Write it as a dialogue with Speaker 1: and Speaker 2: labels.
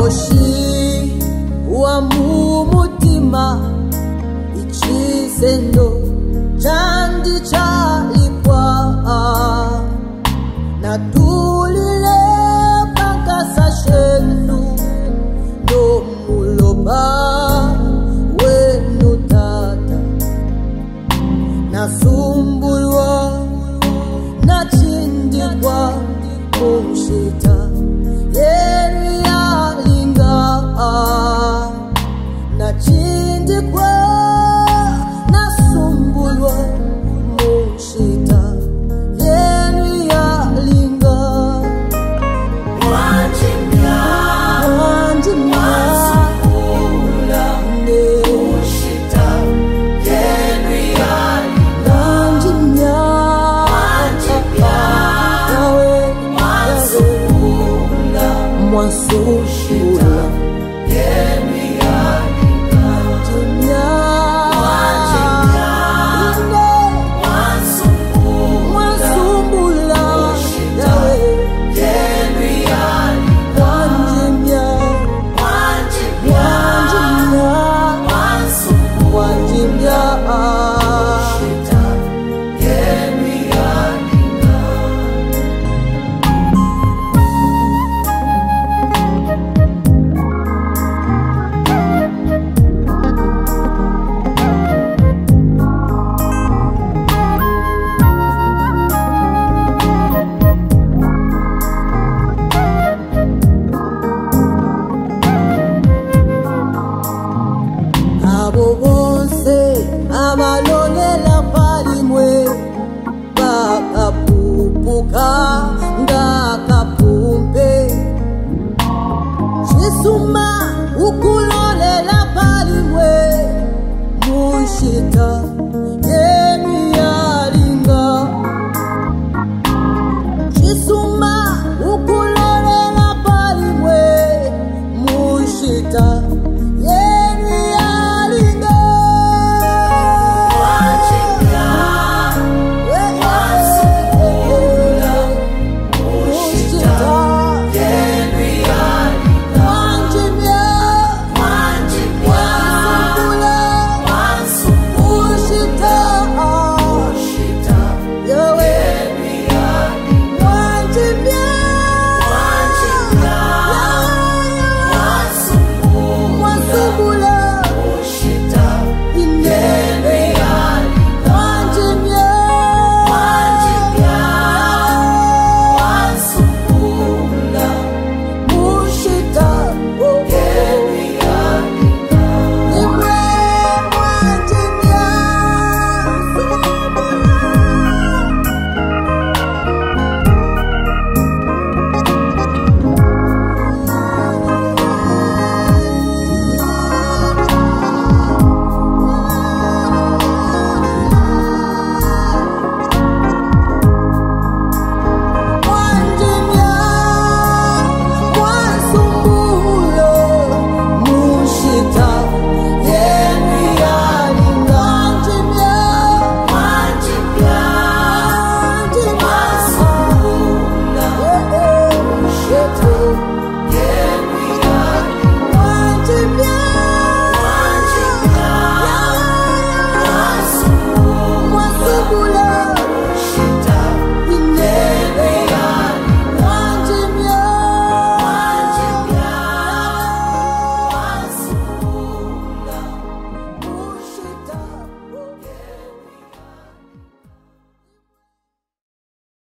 Speaker 1: Moshi wa mumutima ichisendo chandi chalikwa na tulile pakasa shenu no muloba wenu tata na sumbulwa na chindikwa kumshita yeri ya linga na chindikwa na sumbulwa kumshita yeri ya linga wanjimya sumbula kumshita yeri ya linga wanjimya Mwasushula yemi yalinga Jimya Mwasumbula yawe yemi yalinga Wanjimya Wanjimya yemi yalinga Abo bonse abalolela palimwe bakapupuka ngakapumpe Jisuma ukulolela palimwe mushita yemi yalinga Jisuma